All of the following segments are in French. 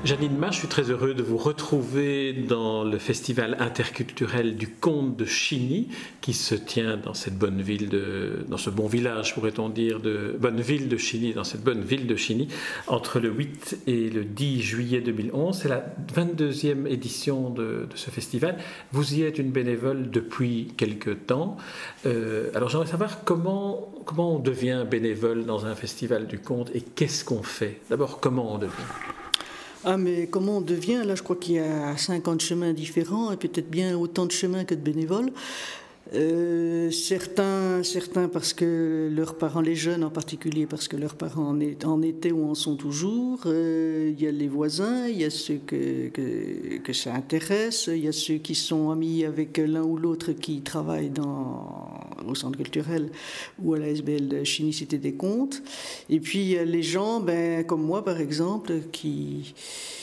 Janine Mas, je suis très heureux de vous retrouver dans le festival interculturel du conte de Chiny qui se tient dans cette bonne ville dans ce bon village, pourrait-on dire, de bonne ville de Chiny, dans cette bonne ville de Chiny, entre le 8 et le 10 juillet 2011. C'est la 22e édition de ce festival. Vous y êtes une bénévole depuis quelque temps. Alors j'aimerais savoir comment on devient bénévole dans un festival du conte et qu'est-ce qu'on fait. D'abord, comment on devient ? Ah, mais comment on devient? Là, je crois qu'il y a 50 chemins différents et peut-être bien autant de chemins que de bénévoles. Certains parce que leurs parents, les jeunes en particulier, parce que leurs parents en étaient ou en sont toujours. Il y a les voisins, il y a ceux que ça intéresse, il y a ceux qui sont amis avec l'un ou l'autre qui travaillent au centre culturel ou à la SBL de Chiny Cité des Contes. Et puis il y a les gens, comme moi par exemple, qui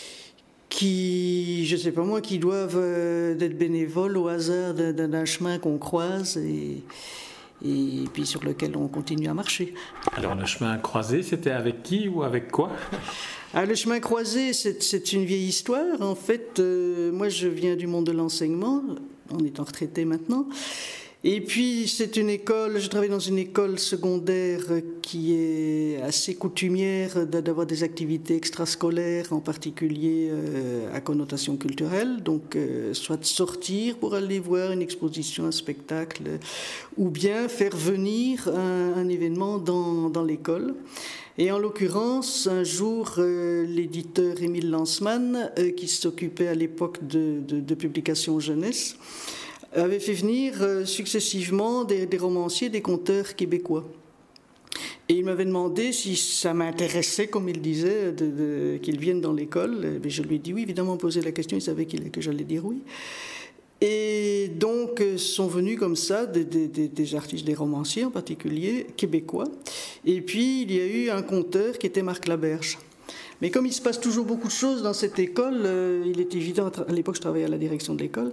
je sais pas moi, qui doivent être bénévoles au hasard d'un chemin qu'on croise et puis sur lequel on continue à marcher. Alors le chemin croisé, c'était avec qui ou avec quoi ? Le chemin croisé, c'est une vieille histoire. En fait, moi je viens du monde de l'enseignement, en étant retraité maintenant. Et puis c'est une école, je travaille dans une école secondaire qui est assez coutumière d'avoir des activités extrascolaires, en particulier à connotation culturelle, donc soit sortir pour aller voir une exposition, un spectacle, ou bien faire venir un événement dans l'école. Et en l'occurrence, un jour, l'éditeur Émile Lanzmann, qui s'occupait à l'époque de publications jeunesse, avait fait venir successivement des romanciers, des conteurs québécois. Et il m'avait demandé si ça m'intéressait, comme il disait, qu'ils viennent dans l'école. Et je lui ai dit oui, évidemment, poser la question, il savait que j'allais dire oui. Et donc sont venus comme ça des artistes, des romanciers en particulier, québécois. Et puis il y a eu un conteur qui était Marc Laberge. Mais comme il se passe toujours beaucoup de choses dans cette école, il est évident, à l'époque je travaillais à la direction de l'école,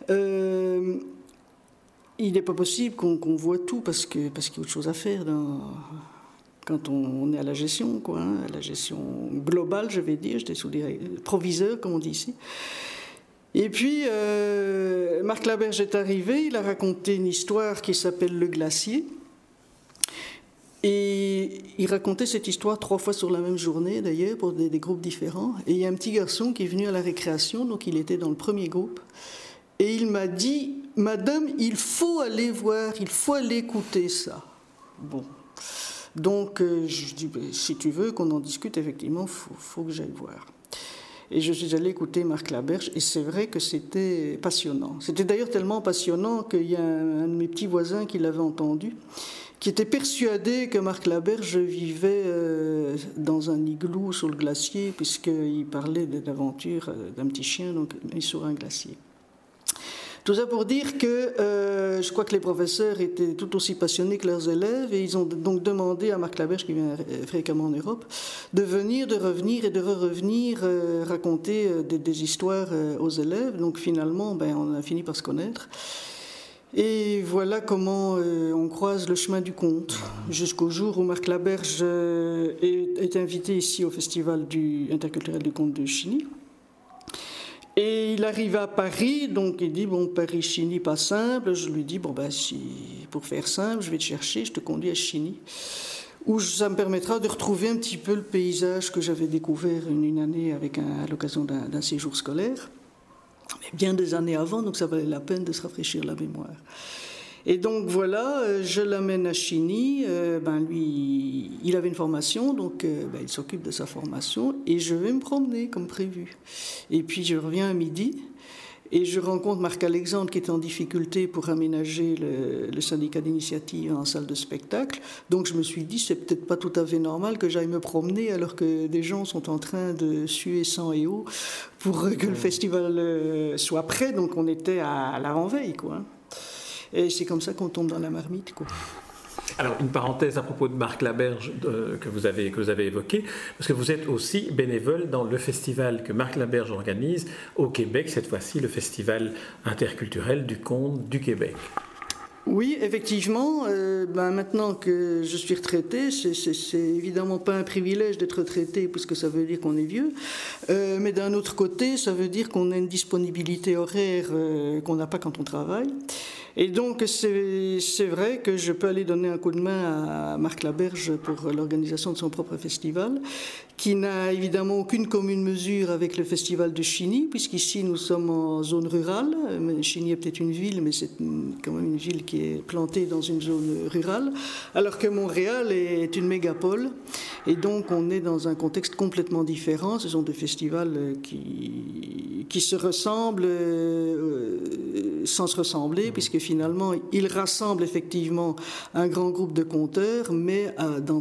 il n'est pas possible qu'on voit tout parce qu'il y a autre chose à faire quand on est à la gestion, à la gestion globale, je vais dire, j'étais proviseur, comme on dit ici. Et puis, Marc Laberge est arrivé, il a raconté une histoire qui s'appelle Le Glacier. Et il racontait cette histoire 3 fois sur la même journée, d'ailleurs, pour des groupes différents. Et il y a un petit garçon qui est venu à la récréation, donc il était dans le premier groupe. Et il m'a dit, « Madame, il faut aller voir, il faut aller écouter ça. » Bon. Donc, je dis, si tu veux qu'on en discute, effectivement, faut que j'aille voir. Et je suis allé écouter Marc Laberge, et c'est vrai que c'était passionnant. C'était d'ailleurs tellement passionnant qu'il y a un de mes petits voisins qui l'avait entendu, qui était persuadé que Marc Laberge vivait dans un igloo sur le glacier, puisqu'il parlait d'aventure d'un petit chien donc, mis sur un glacier. Tout ça pour dire que je crois que les professeurs étaient tout aussi passionnés que leurs élèves, et ils ont donc demandé à Marc Laberge, qui vient fréquemment en Europe, de venir, de revenir et de revenir raconter des histoires aux élèves. Donc finalement, on a fini par se connaître. Et voilà comment on croise le chemin du conte, jusqu'au jour où Marc Laberge est invité ici au Festival interculturel du conte de Chiny. Et il arrive à Paris, donc il dit, Paris-Chiny, pas simple. Je lui dis, pour faire simple, je vais te chercher, je te conduis à Chiny, où ça me permettra de retrouver un petit peu le paysage que j'avais découvert une année à l'occasion d'un séjour scolaire. Mais bien des années avant, donc ça valait la peine de se rafraîchir la mémoire. Et donc voilà, je l'amène à Chiny, lui, il avait une formation, donc il s'occupe de sa formation, et je vais me promener comme prévu. Et puis je reviens à midi, et je rencontre Marc-Alexandre qui est en difficulté pour aménager le syndicat d'initiative en salle de spectacle. Donc je me suis dit, c'est peut-être pas tout à fait normal que j'aille me promener alors que des gens sont en train de suer sang et eau pour que le festival soit prêt. Donc on était à l'avant-veille, quoi. Et c'est comme ça qu'on tombe dans la marmite, quoi. Alors, une parenthèse à propos de Marc Laberge que vous avez évoqué, parce que vous êtes aussi bénévole dans le festival que Marc Laberge organise au Québec, cette fois-ci le Festival interculturel du conte du Québec. Oui, effectivement. Maintenant que je suis retraité, c'est évidemment pas un privilège d'être retraité puisque ça veut dire qu'on est vieux. Mais d'un autre côté, ça veut dire qu'on a une disponibilité horaire qu'on n'a pas quand on travaille. Et donc, c'est vrai que je peux aller donner un coup de main à Marc Laberge pour l'organisation de son propre festival, qui n'a évidemment aucune commune mesure avec le festival de Chigny, puisqu'ici nous sommes en zone rurale. Chigny est peut-être une ville, mais c'est quand même une ville qui est plantée dans une zone rurale, alors que Montréal est une mégapole. Et donc, on est dans un contexte complètement différent. Ce sont des festivals qui se ressemblent sans se ressembler, puisque finalement, ils rassemblent effectivement un grand groupe de conteurs, mais dans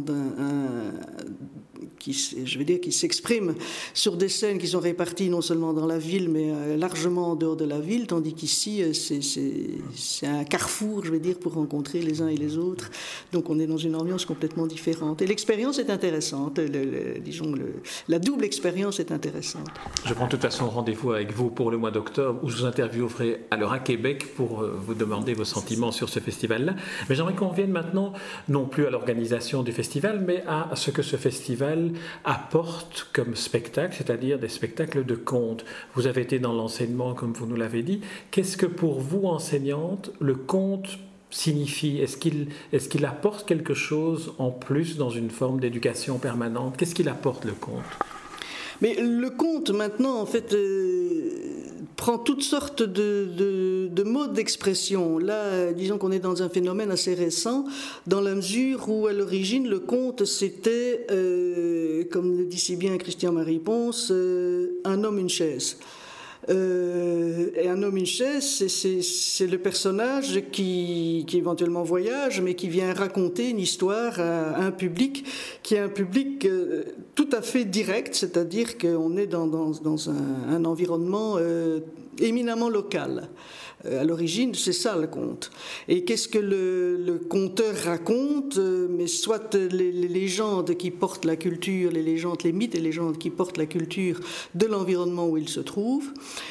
qui s'expriment sur des scènes qui sont réparties non seulement dans la ville, mais largement en dehors de la ville, tandis qu'ici, c'est un carrefour, je vais dire, pour rencontrer les uns et les autres. Donc on est dans une ambiance complètement différente. Et l'expérience est intéressante, la double expérience est intéressante. Je prends de toute façon rendez-vous avec vous pour le mois d'octobre, où je vous interviewerai alors à Québec pour vous demander vos sentiments sur ce festival-là. Mais j'aimerais qu'on revienne maintenant, non plus à l'organisation du festival, mais à ce que ce festival apporte comme spectacle, c'est-à-dire des spectacles de contes. Vous avez été dans l'enseignement, comme vous nous l'avez dit. Qu'est-ce que pour vous, enseignante, le conte signifie? Est-ce qu'il apporte quelque chose en plus dans une forme d'éducation permanente? Qu'est-ce qu'il apporte, le conte? Mais le conte, maintenant, en fait, prend toutes sortes de modes d'expression. Là, disons qu'on est dans un phénomène assez récent, dans la mesure où, à l'origine, le conte, c'était, comme le dit si bien Christian-Marie Ponce, un homme, une chaise. Et un homme, une chaise, c'est le personnage qui éventuellement voyage, mais qui vient raconter une histoire à un public qui est un public tout à fait direct, c'est-à-dire qu'on est dans un environnement éminemment local. À l'origine, c'est ça le conte. Et qu'est-ce que le conteur raconte? Mais soit les légendes qui portent la culture, les mythes et les légendes qui portent la culture de l'environnement où il se trouve,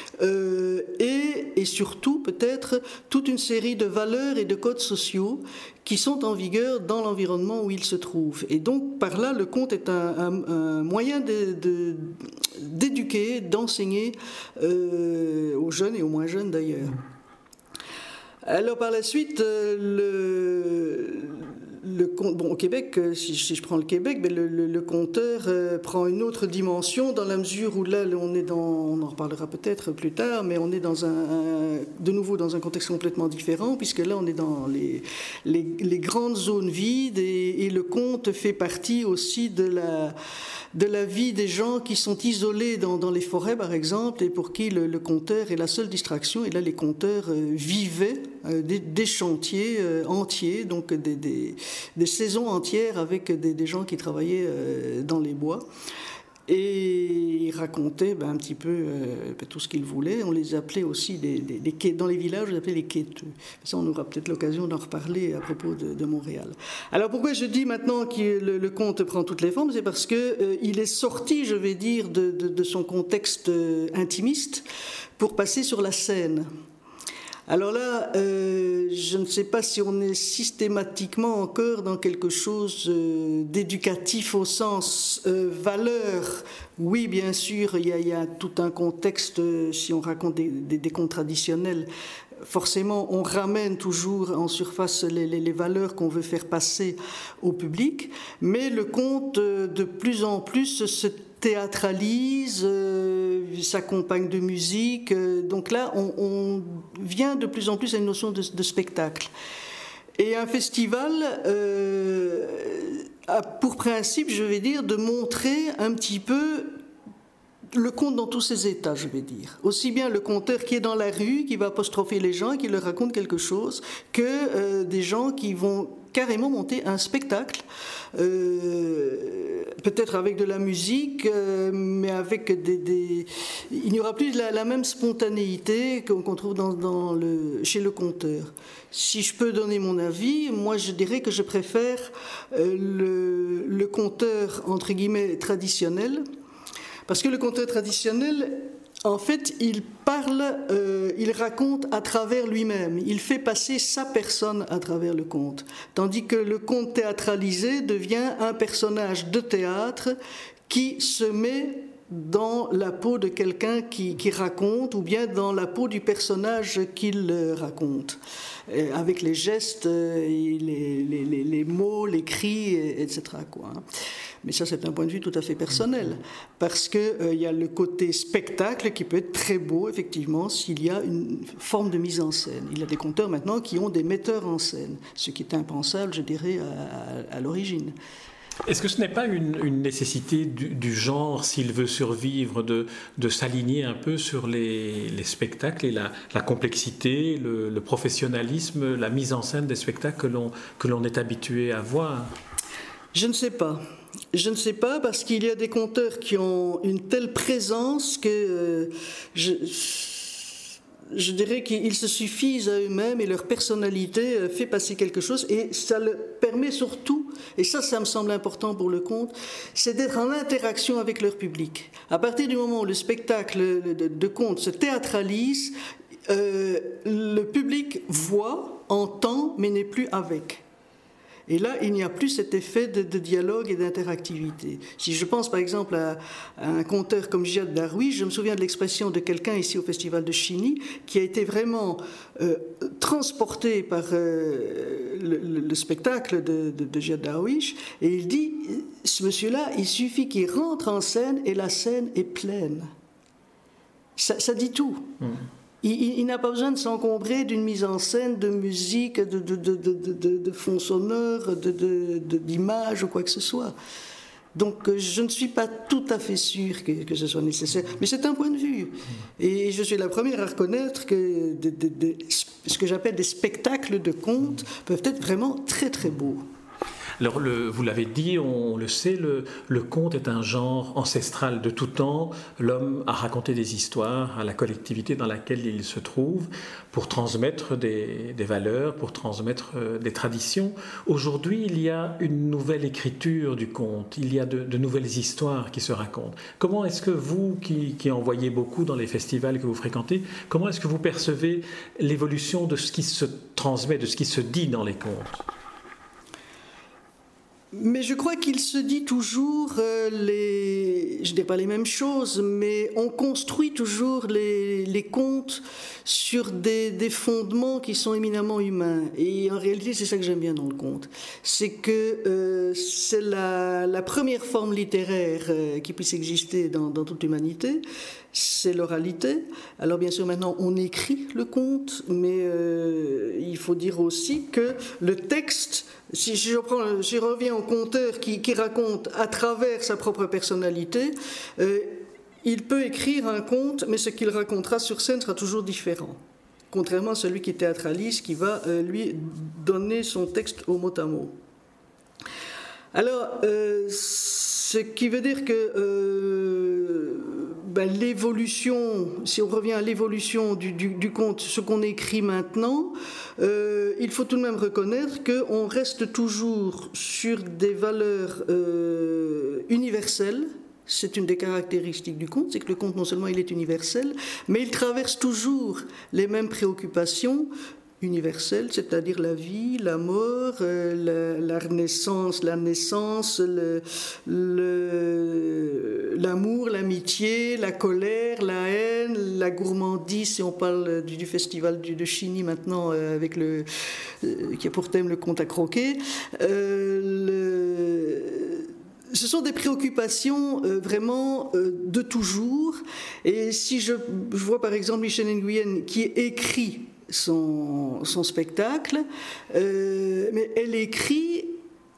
et surtout peut-être toute une série de valeurs et de codes sociaux qui sont en vigueur dans l'environnement où il se trouve. Et donc par là, le conte est un moyen d'éduquer, d'enseigner aux jeunes et aux moins jeunes d'ailleurs. Alors par la suite, au Québec, si je prends le Québec, mais le conteur prend une autre dimension dans la mesure où là, on en reparlera peut-être plus tard, mais on est de nouveau dans un contexte complètement différent, puisque là on est dans les grandes zones vides et le conte fait partie aussi de la vie des gens qui sont isolés dans les forêts, par exemple, et pour qui le conteur est la seule distraction. Et là, les conteurs vivaient des chantiers entiers, donc des saisons entières avec des gens qui travaillaient dans les bois. Et ils racontaient un petit peu tout ce qu'ils voulaient. On les appelait aussi, dans les villages, on les appelait les quêteux. Ça, on aura peut-être l'occasion d'en reparler à propos de Montréal. Alors pourquoi je dis maintenant que le conte prend toutes les formes? C'est parce qu'il est sorti, je vais dire, de son contexte intimiste pour passer sur la scène. Alors là, je ne sais pas si on est systématiquement encore dans quelque chose d'éducatif au sens valeur. Oui, bien sûr, il y a tout un contexte, si on raconte des contes traditionnels, forcément, on ramène toujours en surface les valeurs qu'on veut faire passer au public, mais le conte, de plus en plus, se théâtralise, s'accompagne de musique. Donc là, on vient de plus en plus à une notion de spectacle. Et un festival a pour principe, je vais dire, de montrer un petit peu le conte dans tous ses états, je vais dire. Aussi bien le conteur qui est dans la rue, qui va apostropher les gens, qui leur raconte quelque chose, que des gens qui vont carrément monter un spectacle, peut-être avec de la musique, mais avec il n'y aura plus la même spontanéité qu'on trouve chez le conteur. Si je peux donner mon avis, moi je dirais que je préfère le conteur, entre guillemets, traditionnel, parce que le conteur traditionnel En fait, il raconte à travers lui-même. Il fait passer sa personne à travers le conte. Tandis que le conte théâtralisé devient un personnage de théâtre qui se met dans la peau de quelqu'un qui raconte, ou bien dans la peau du personnage qu'il raconte, avec les gestes, les mots, les cris, etc. quoi. Mais ça, c'est un point de vue tout à fait personnel, parce qu'il y a le côté spectacle qui peut être très beau, effectivement, s'il y a une forme de mise en scène. Il y a des conteurs maintenant qui ont des metteurs en scène, ce qui est impensable, je dirais, à l'origine. Est-ce que ce n'est pas une nécessité du genre, s'il veut survivre, de s'aligner un peu sur les spectacles et la complexité, le professionnalisme, la mise en scène des spectacles que l'on est habitué à voir? Je ne sais pas. Je ne sais pas, parce qu'il y a des conteurs qui ont une telle présence que je dirais qu'ils se suffisent à eux-mêmes et leur personnalité fait passer quelque chose, et ça le permet surtout, et ça me semble important pour le conte, c'est d'être en interaction avec leur public. À partir du moment où le spectacle de conte se théâtralise, le public voit, entend, mais n'est plus avec. Et là, il n'y a plus cet effet de dialogue et d'interactivité. Si je pense par exemple à un conteur comme Giad Darwish, je me souviens de l'expression de quelqu'un ici au Festival de Chigny qui a été vraiment transporté par le spectacle de Giad Darwish, et il dit, ce monsieur-là, il suffit qu'il rentre en scène et la scène est pleine. Ça dit tout. Il n'a pas besoin de s'encombrer d'une mise en scène, de musique, de fond sonore, d'images ou quoi que ce soit. Donc je ne suis pas tout à fait sûr que ce soit nécessaire, mais c'est un point de vue. Et je suis la première à reconnaître que ce que j'appelle des spectacles de contes peuvent être vraiment très très beaux. Alors, vous l'avez dit, on le sait, le conte est un genre ancestral de tout temps. L'homme a raconté des histoires à la collectivité dans laquelle il se trouve pour transmettre des valeurs, pour transmettre des traditions. Aujourd'hui, il y a une nouvelle écriture du conte, il y a de nouvelles histoires qui se racontent. Comment est-ce que vous, qui en voyez beaucoup dans les festivals que vous fréquentez, comment est-ce que vous percevez l'évolution de ce qui se transmet, de ce qui se dit dans les contes ? Mais je crois qu'il se dit toujours je ne dis pas les mêmes choses, mais on construit toujours les contes sur des fondements qui sont éminemment humains. Et en réalité, c'est ça que j'aime bien dans le conte. C'est que c'est la première forme littéraire qui puisse exister dans toute l'humanité. C'est l'oralité. Alors bien sûr, maintenant, on écrit le conte, mais il faut dire aussi que le texte, si je reviens au conteur qui raconte à travers sa propre personnalité, il peut écrire un conte, mais ce qu'il racontera sur scène sera toujours différent. Contrairement à celui qui théâtralise, qui va lui donner son texte au mot à mot. Alors, ce qui veut dire que l'évolution, si on revient à l'évolution du conte, ce qu'on écrit maintenant, il faut tout de même reconnaître qu'on reste toujours sur des valeurs universelles. C'est une des caractéristiques du conte, c'est que le conte, non seulement il est universel, mais il traverse toujours les mêmes préoccupations universelle, c'est-à-dire la vie, la mort, la renaissance, la naissance, l'amour, l'amitié, la colère, la haine, la gourmandise, si on parle du festival de Chigny maintenant, avec qui a pour thème le conte à croquer. Ce sont des préoccupations vraiment de toujours. Et si je vois par exemple Michel Nguyen qui écrit son spectacle, mais elle écrit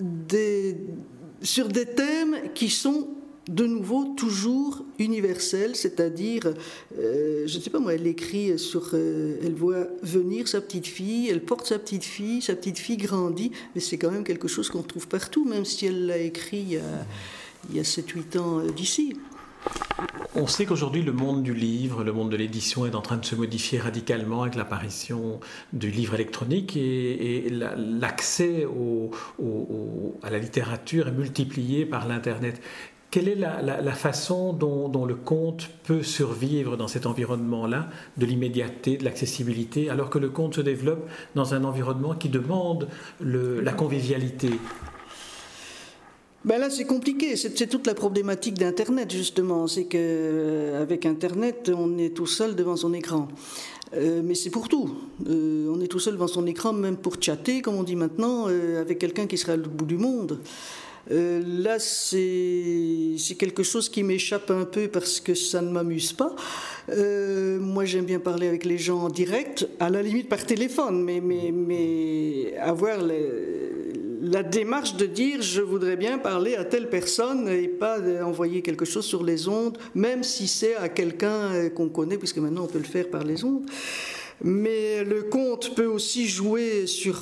sur des thèmes qui sont de nouveau toujours universels, c'est-à-dire, je ne sais pas moi, elle écrit elle voit venir sa petite fille, elle porte sa petite fille grandit, mais c'est quand même quelque chose qu'on trouve partout, même si elle l'a écrit il y a 7-8 ans d'ici. On sait qu'aujourd'hui, le monde du livre, le monde de l'édition est en train de se modifier radicalement avec l'apparition du livre électronique et l'accès à la littérature est multiplié par l'Internet. Quelle est la façon dont le conte peut survivre dans cet environnement-là, de l'immédiateté, de l'accessibilité, alors que le conte se développe dans un environnement qui demande la convivialité? Ben là, c'est compliqué. C'est toute la problématique d'Internet, justement. C'est qu'avec Internet, on est tout seul devant son écran. Mais c'est pour tout. On est tout seul devant son écran, même pour chatter, comme on dit maintenant, avec quelqu'un qui serait à l'autre bout du monde. Là, c'est quelque chose qui m'échappe un peu parce que ça ne m'amuse pas. Moi, j'aime bien parler avec les gens en direct, à la limite par téléphone, mais avoir la démarche de dire je voudrais bien parler à telle personne et pas envoyer quelque chose sur les ondes, même si c'est à quelqu'un qu'on connaît, puisque maintenant on peut le faire par les ondes. Mais le conte peut aussi jouer sur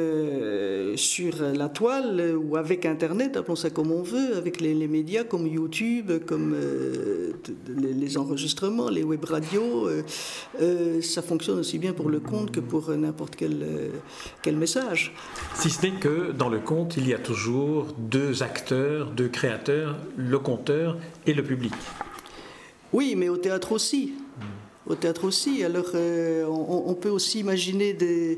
la toile ou avec Internet, appelons ça comme on veut, avec les médias comme YouTube, comme les enregistrements, les web radios. Ça fonctionne aussi bien pour le conte que pour n'importe quel message. Si ce n'est que dans le conte, il y a toujours deux acteurs, deux créateurs, le conteur et le public. Oui, mais au théâtre aussi. Au théâtre aussi. Alors, on peut aussi imaginer des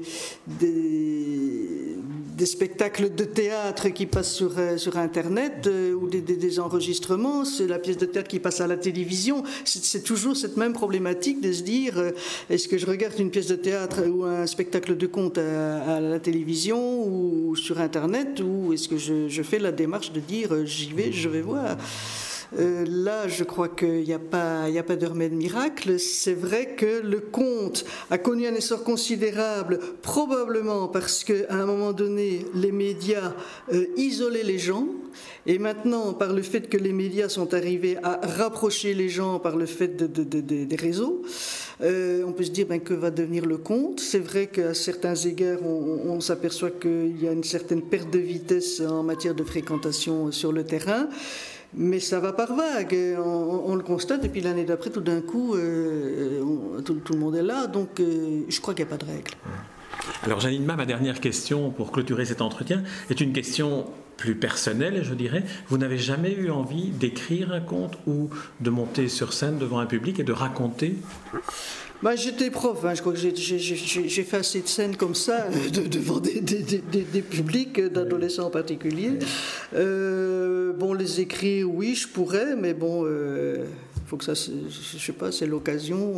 spectacles de théâtre qui passent sur Internet ou des enregistrements. C'est la pièce de théâtre qui passe à la télévision. C'est toujours cette même problématique de se dire est-ce que je regarde une pièce de théâtre ou un spectacle de conte à la télévision ou sur Internet, ou est-ce que je fais la démarche de dire j'y vais, je vais voir. Là, je crois qu'il n'y a pas de remède miracle. C'est vrai que le conte a connu un essor considérable, probablement parce qu'à un moment donné, les médias isolaient les gens. Et maintenant, par le fait que les médias sont arrivés à rapprocher les gens par le fait des réseaux, on peut se dire que va devenir le conte. C'est vrai qu'à certains égards, on s'aperçoit qu'il y a une certaine perte de vitesse en matière de fréquentation sur le terrain. Mais ça va par vagues, on le constate, et puis l'année d'après, tout d'un coup, tout le monde est là, donc je crois qu'il n'y a pas de règle. Alors Janine Ma, ma dernière question pour clôturer cet entretien est une question plus personnelle, je dirais. Vous n'avez jamais eu envie d'écrire un conte ou de monter sur scène devant un public et de raconter ? J'étais prof, je crois que j'ai fait assez de scènes comme ça, devant des publics, d'adolescents en particulier. Les écrire, oui, je pourrais, mais faut que ça, je sais pas, c'est l'occasion,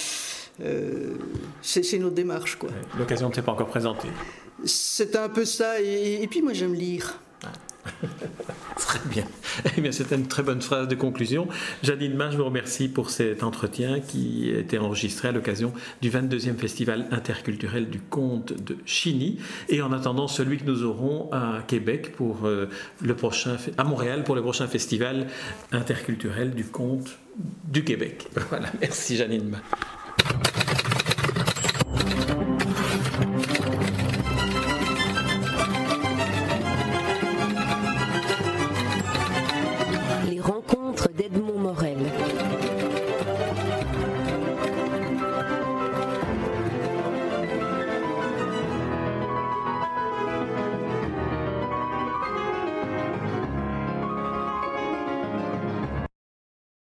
c'est notre démarche, quoi. L'occasion ne s'est pas encore présentée. C'est un peu ça, et puis moi j'aime lire. Très bien. Eh bien, c'était une très bonne phrase de conclusion. Janine Ma, je vous remercie pour cet entretien qui a été enregistré à l'occasion du 22e Festival interculturel du conte de Chiny. Et en attendant celui que nous aurons à Québec à Montréal pour le prochain Festival interculturel du conte du Québec. Voilà. Merci Janine Ma.